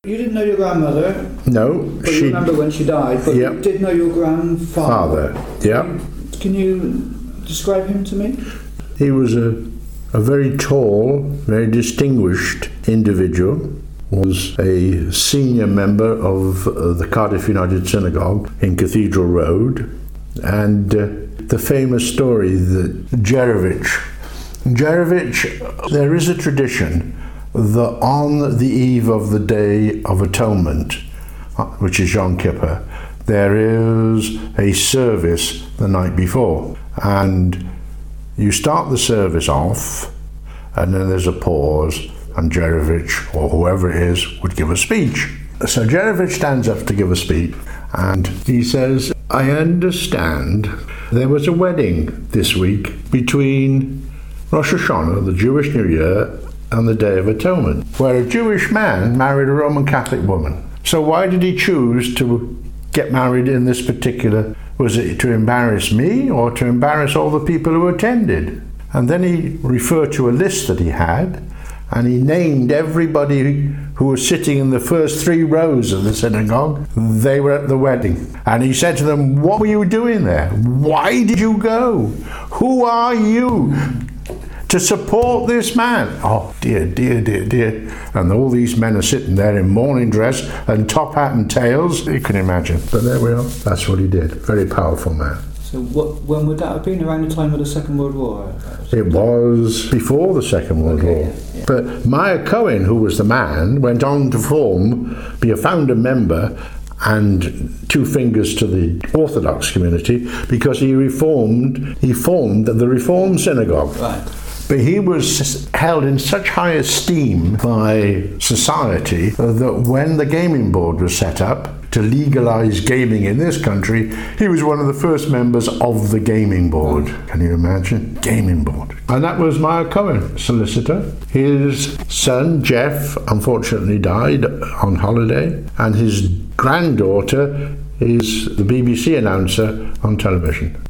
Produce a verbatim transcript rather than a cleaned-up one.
You didn't know your grandmother, No, but she... you remember when she died, but Yep. you did know your grandfather. Father, yeah. Can you describe him to me? He was a, a very tall, very distinguished individual, was a senior member of uh, the Cardiff United Synagogue in Cathedral Road, and uh, the famous story that Jerevich, Jerevich, there is a tradition that on the eve of the Day of Atonement, which is Yom Kippur, there is a service the night before, and you start the service off, and then there's a pause, and Jerevich, or whoever it is, would give a speech. So Jerevich stands up to give a speech, and he says, I understand there was a wedding this week between Rosh Hashanah, the Jewish New Year, and the Day of Atonement, where a Jewish man married a Roman Catholic woman. So why did he choose to get married in this particular? Was it to embarrass me or to embarrass all the people who attended? And then he referred to a list that he had, and he named everybody who was sitting in the first three rows of the synagogue. They were at the wedding. And he said to them, what were you doing there? Why did you go? Who are you to support this man? Oh dear, dear, dear, dear. And all these men are sitting there in morning dress and top hat and tails. You can imagine. But there we are. That's what he did. Very powerful man. So what, when would that have been? Around the time of the Second World War? It was before the Second World Okay, War. yeah, yeah. But Meyer Cohen, who was the man, went on to form, be a founder member and two fingers to the Orthodox community, because he reformed, he formed the Reformed Synagogue. Right. But he was held in such high esteem by society that when the gaming board was set up to legalize gaming in this country, he was one of the first members of the gaming board. Can you imagine? Gaming board. And that was Meyer Cohen, solicitor. His son, Jeff, unfortunately died on holiday, and his granddaughter is the B B C announcer on television.